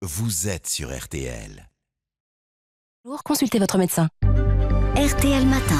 Vous êtes sur RTL. Consultez votre médecin. RTL Matin.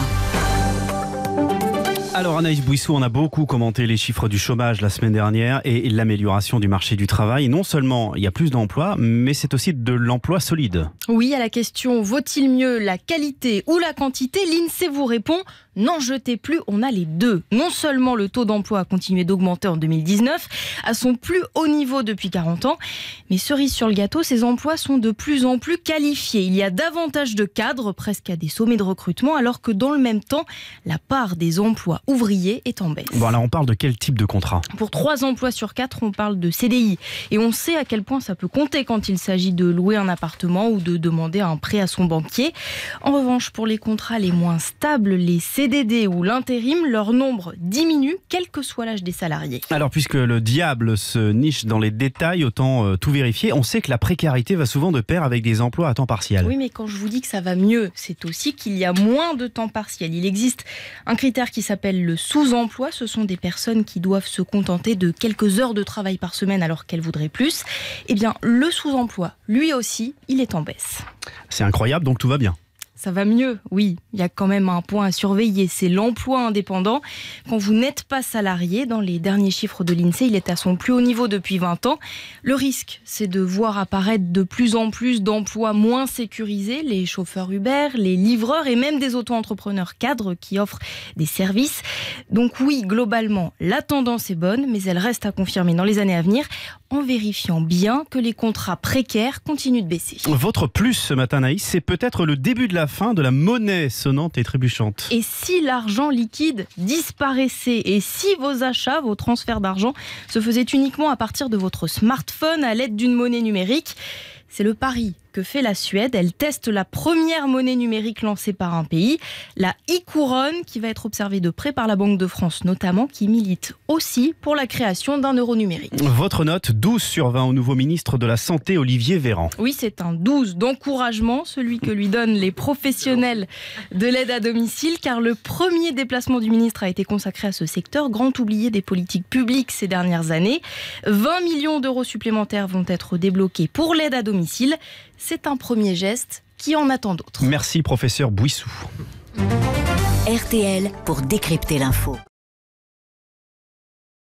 Alors Anaïs Bouissou, on a beaucoup commenté les chiffres du chômage la semaine dernière et l'amélioration du marché du travail. Non seulement il y a plus d'emplois, mais c'est aussi de l'emploi solide. Oui, à la question « Vaut-il mieux la qualité ou la quantité ?», l'INSEE vous répond « N'en jetez plus, on a les deux ». Non seulement le taux d'emploi a continué d'augmenter en 2019, à son plus haut niveau depuis 40 ans, mais cerise sur le gâteau, ces emplois sont de plus en plus qualifiés. Il y a davantage de cadres, presque à des sommets de recrutement, alors que dans le même temps, la part des emplois ouvriers est en baisse. Bon, alors on parle de quel type de contrat ? Pour 3 emplois sur 4, on parle de CDI. Et on sait à quel point ça peut compter quand il s'agit de louer un appartement ou de demander un prêt à son banquier. En revanche, pour les contrats les moins stables, les CDD ou l'intérim, leur nombre diminue, quel que soit l'âge des salariés. Alors puisque le diable se niche dans les détails, autant tout vérifier. On sait que la précarité va souvent de pair avec des emplois à temps partiel. Oui, mais quand je vous dis que ça va mieux, c'est aussi qu'il y a moins de temps partiel. Il existe un critère qui s'appelle le sous-emploi. Ce sont des personnes qui doivent se contenter de quelques heures de travail par semaine alors qu'elles voudraient plus. Eh bien, le sous-emploi, lui aussi, il est en baisse. C'est incroyable, donc tout va bien. Ça va mieux, oui. Il y a quand même un point à surveiller, c'est l'emploi indépendant. Quand vous n'êtes pas salarié, dans les derniers chiffres de l'INSEE, il est à son plus haut niveau depuis 20 ans. Le risque, c'est de voir apparaître de plus en plus d'emplois moins sécurisés, les chauffeurs Uber, les livreurs et même des auto-entrepreneurs cadres qui offrent des services. Donc oui, globalement, la tendance est bonne, mais elle reste à confirmer dans les années à venir, en vérifiant bien que les contrats précaires continuent de baisser. Votre plus ce matin, Anaïs, c'est peut-être le début de la fin de la monnaie sonnante et trébuchante. Et si l'argent liquide disparaissait et si vos achats, vos transferts d'argent se faisaient uniquement à partir de votre smartphone à l'aide d'une monnaie numérique ? C'est le pari que fait la Suède. Elle teste la première monnaie numérique lancée par un pays, la e-couronne, qui va être observée de près par la Banque de France notamment, qui milite aussi pour la création d'un euro numérique. Votre note, 12 sur 20 au nouveau ministre de la Santé, Olivier Véran. Oui, c'est un 12 d'encouragement, celui que lui donnent les professionnels de l'aide à domicile, car le premier déplacement du ministre a été consacré à ce secteur, grand oublié des politiques publiques ces dernières années. 20 millions d'euros supplémentaires vont être débloqués pour l'aide à domicile. C'est un premier geste qui en attend d'autres. Merci professeur Bouissou. RTL pour décrypter l'info.